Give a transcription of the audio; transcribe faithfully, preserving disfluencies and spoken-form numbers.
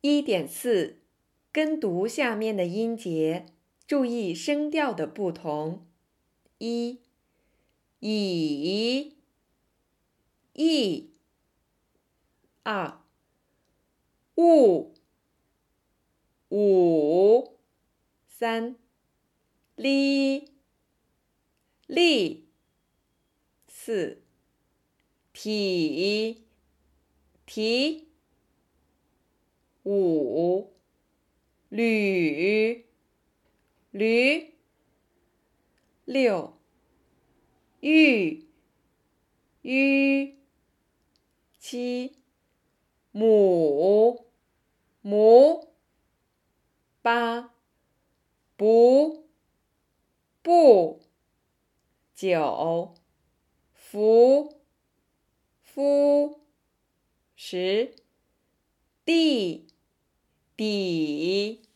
一点四，跟读下面的音节，注意声调的不同。一，以，意。二，物，五。三，哩，力。四，体，题。五，履，驴。六，玉，迂。七，母，母。八，不，不。九，夫，夫。十，地，底。